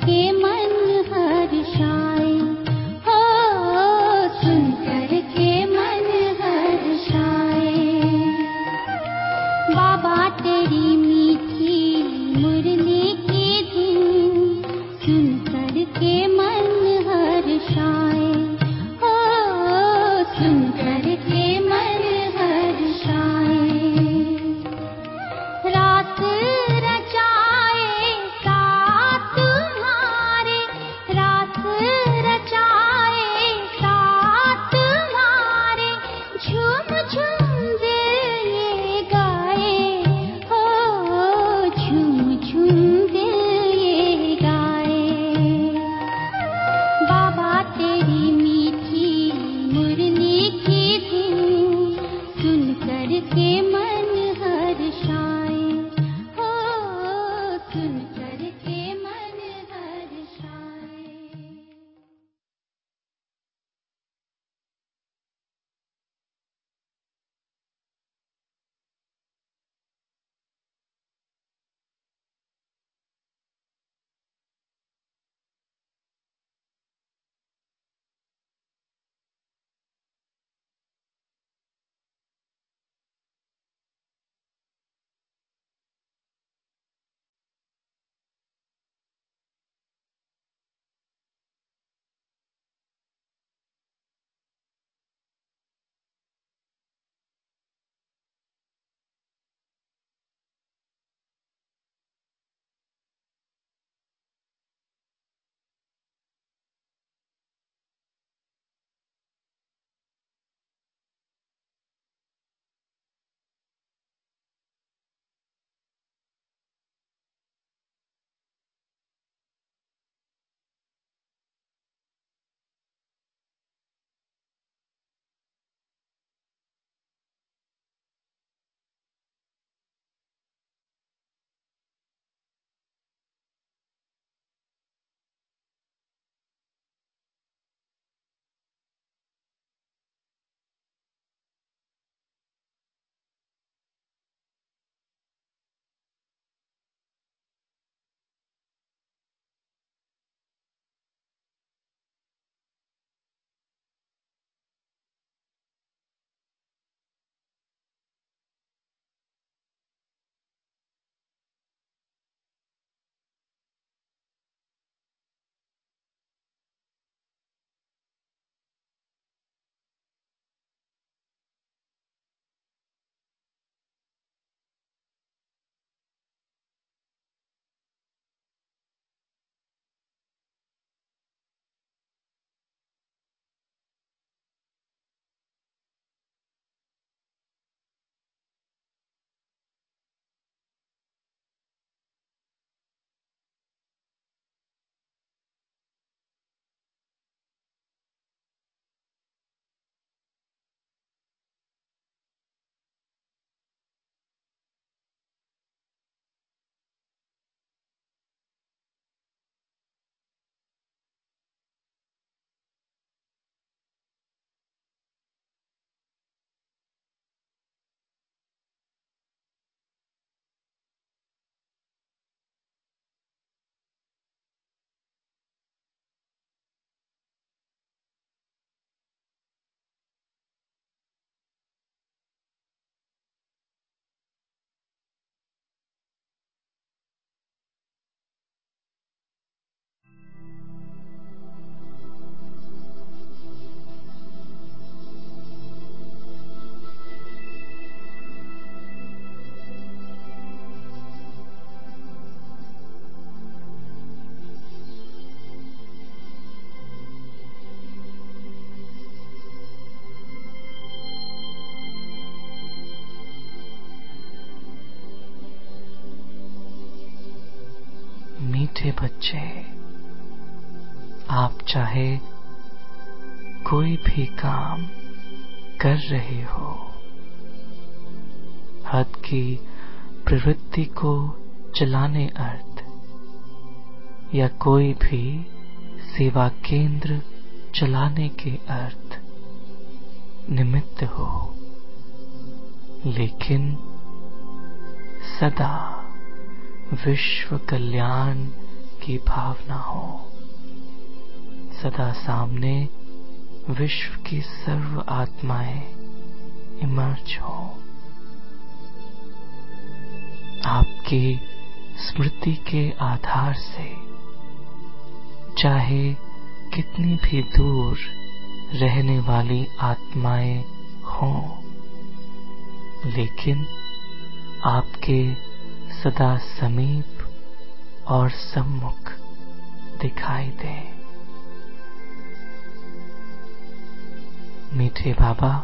के मन हर्षाए, हो सुन कर के मन हर्षाए। बाबा तेरी मीठी मुरली की धुन सुन कर के मन हर्षाए, हो सुन कर के मन हर्षाए। रात रचाए साथ तुम्हारे, रात रचाए साथ तुम्हारे, झूम झूम दिल ये गाए, हो झूम झूम दिल ये गाए। बाबा तेरी मीठी मुरली की धुन सुन कर के मन हर्षाए, हो सुन कर के मन हर्षाए। मीठे बच्चे, आप चाहे कोई भी काम कर रहे हो, हद की प्रवृत्ति को चलाने अर्थ या कोई भी सेवा केंद्र चलाने के अर्थ निमित्त हो, लेकिन सदा विश्व कल्याण की भावना हो। सदा सामने विश्व की सर्व आत्माएं इमर्ज हो। आपकी स्मृति के आधार से चाहे कितनी भी दूर रहने वाली आत्माएं हों, लेकिन आपके सदा समीप और सम्मुख दिखाई दें। मीठे बाबा,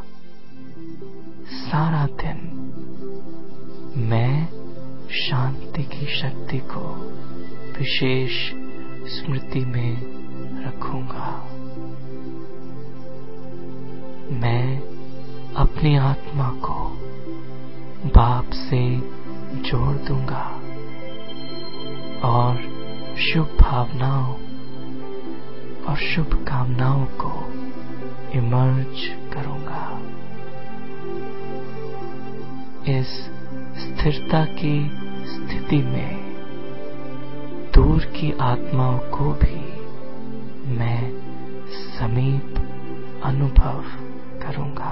सारा दिन मैं शांति की शक्ति को विशेष स्मृति में रखूंगा। मैं अपनी आत्मा को बाप से जोड़ दूंगा और शुभ भावनाओं और शुभ कामनाओं को इमर्ज करूंगा। इस स्थिरता की स्थिति में दूर की आत्माओं को भी मैं समीप अनुभव करूंगा।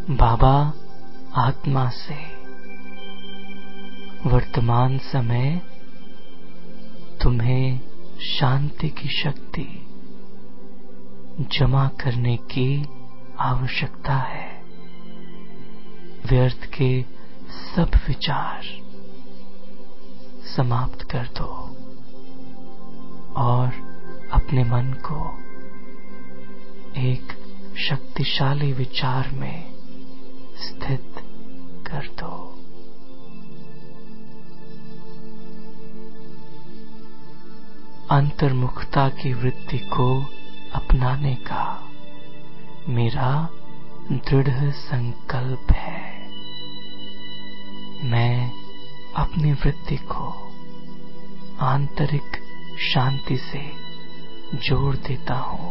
बाबा आत्मा से वर्तमान समय तुम्हें शांति की शक्ति जमा करने की आवश्यकता है। व्यर्थ के सब विचार समाप्त कर दो और अपने मन को एक शक्तिशाली विचार में स्थित कर दो। अंतर्मुखता की वृत्ति को अपनाने का मेरा दृढ़ संकल्प है। मैं अपनी वृत्ति को आंतरिक शांति से जोड़ देता हूं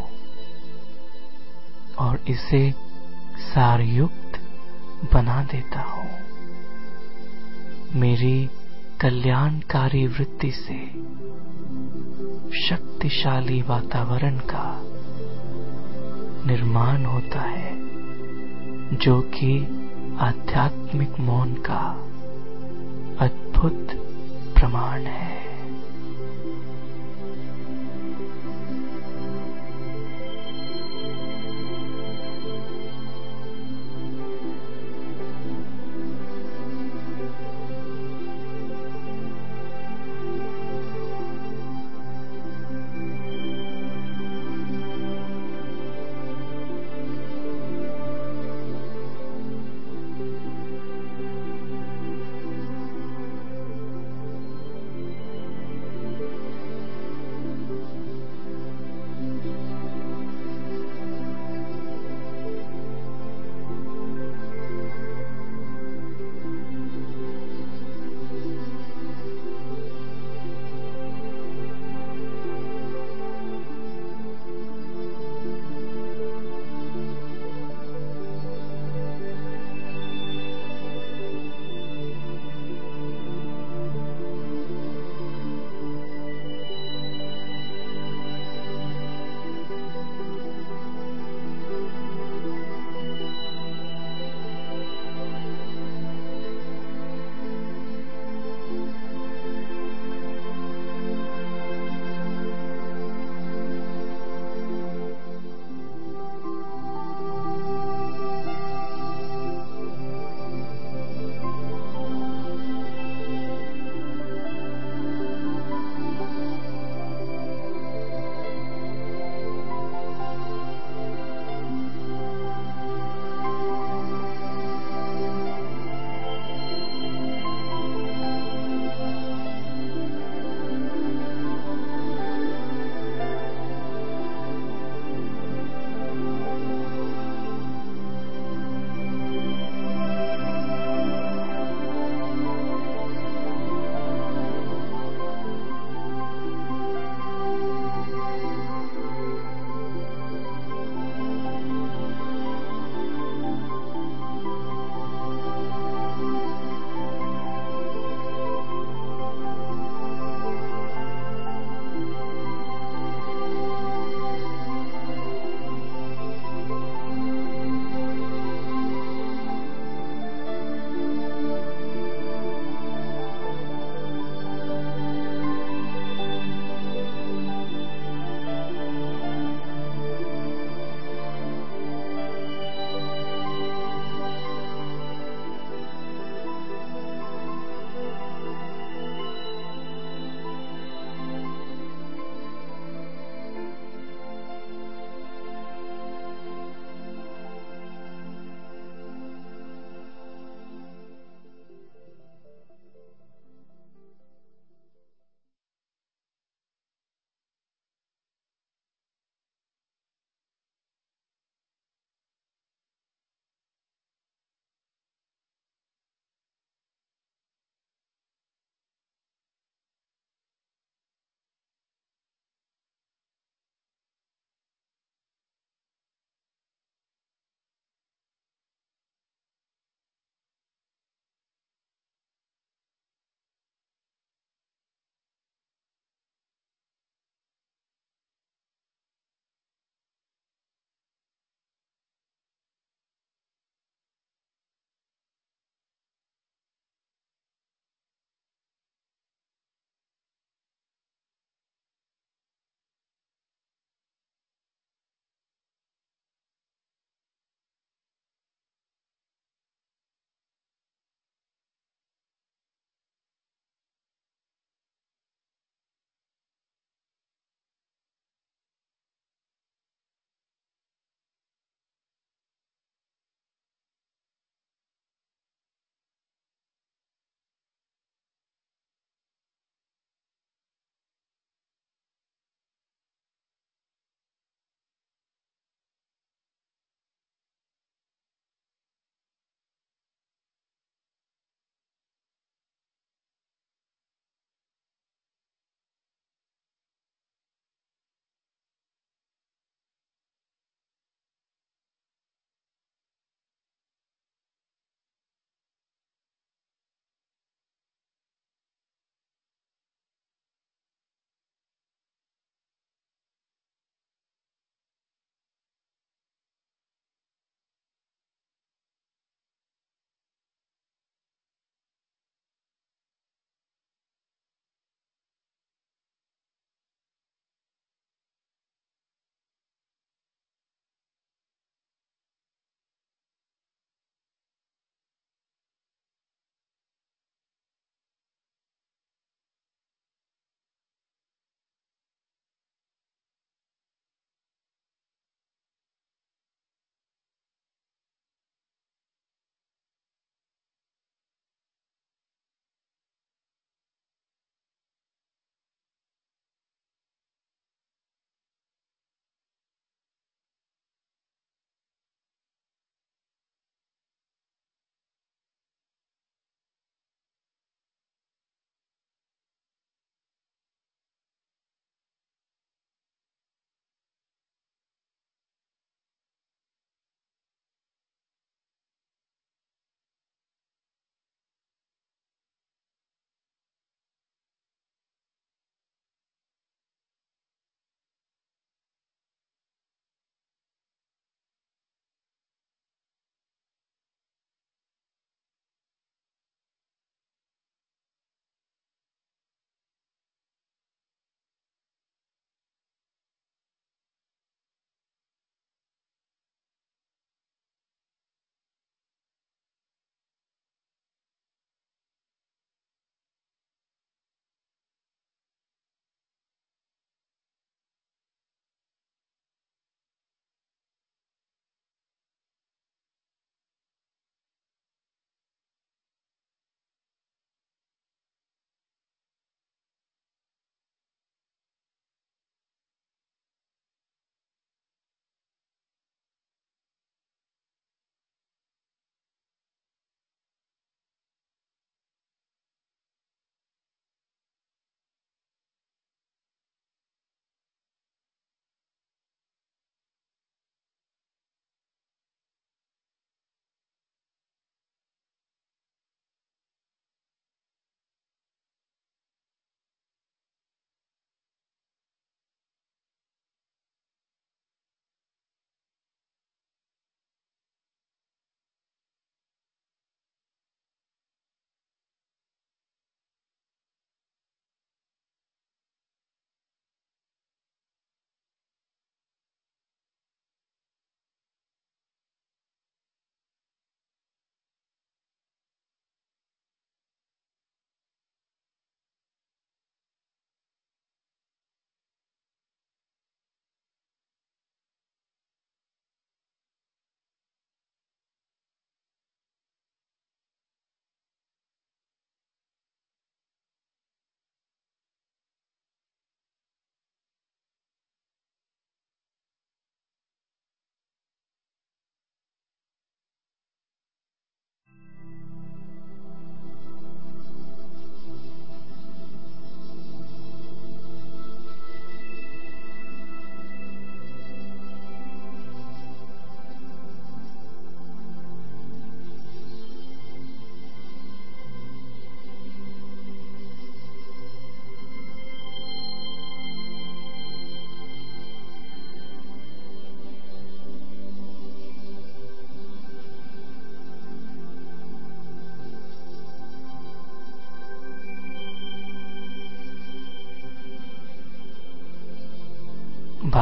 और इसे सारयुक्त बना देता हूं। मेरी कल्याणकारी वृत्ति से शक्तिशाली वातावरण का निर्माण होता है, जो कि आध्यात्मिक मौन का अद्भुत प्रमाण है।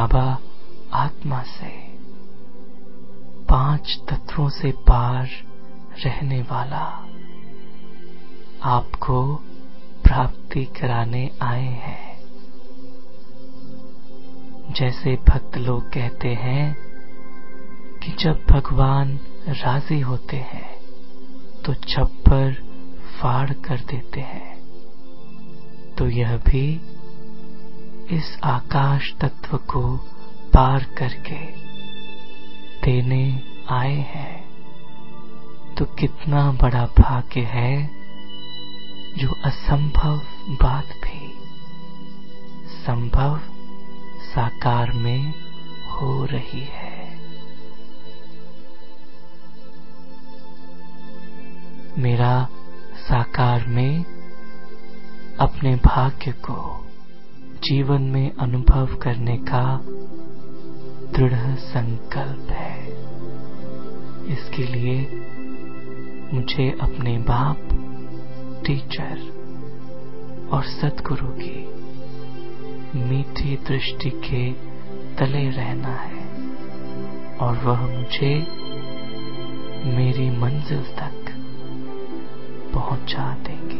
बाबा आत्मा से, 5 तत्वों से पार रहने वाला आपको प्राप्ति कराने आए हैं। जैसे भक्त लोग कहते हैं कि जब भगवान राजी होते हैं तो छप्पर फाड़ कर देते हैं, तो यह भी इस आकाश तत्व को पार करके देने आए हैं। तो कितना बड़ा भाग्य है जो असंभव बात भी संभव साकार में हो रही है। मेरा साकार में अपने भाग्य को जीवन में अनुभव करने का दृढ़ संकल्प है। इसके लिए मुझे अपने बाप, टीचर और सद्गुरु की मीठी दृष्टि के तले रहना है और वह मुझे मेरी मंजिल तक पहुंचा देंगे।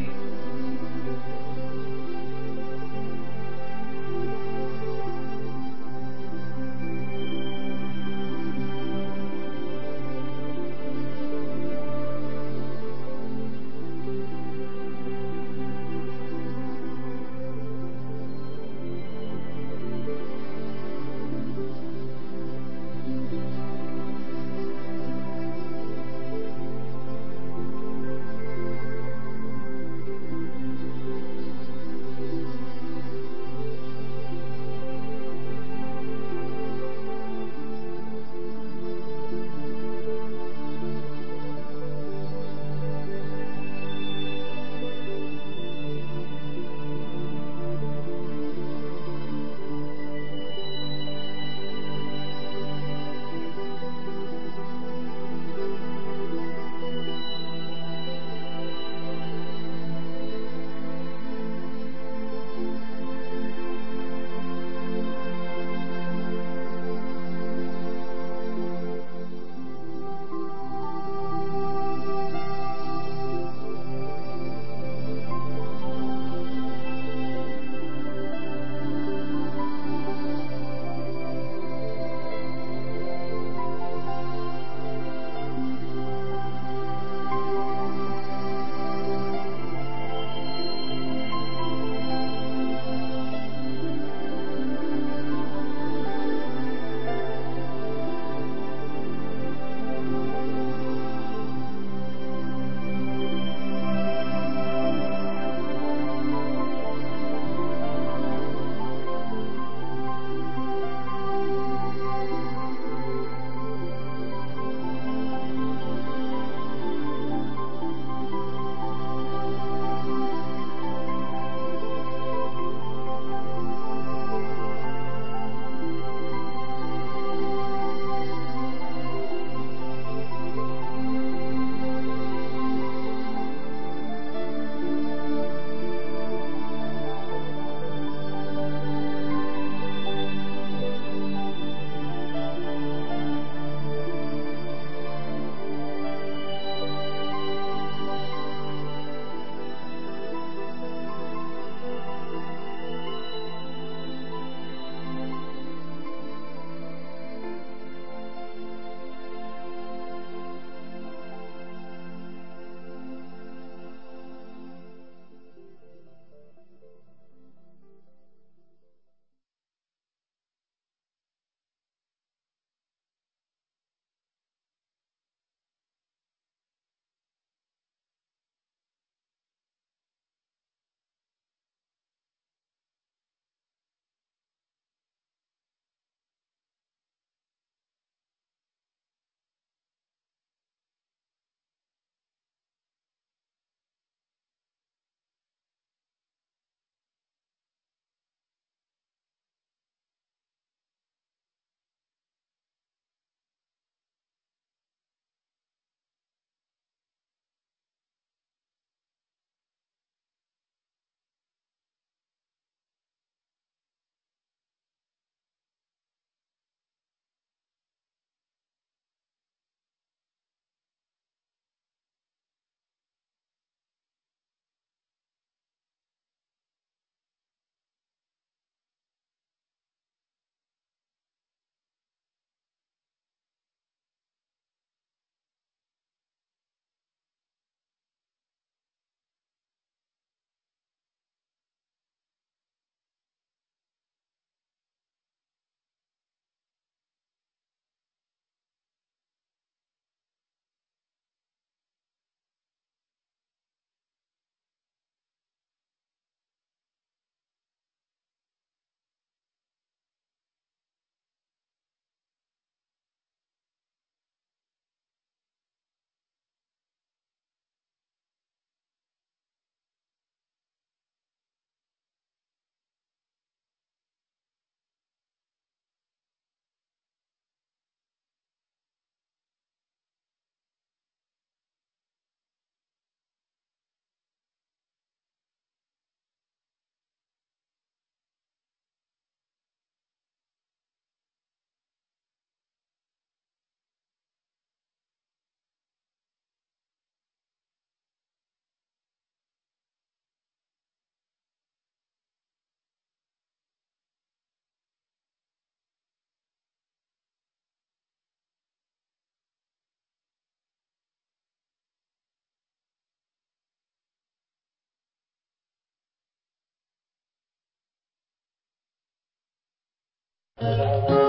है।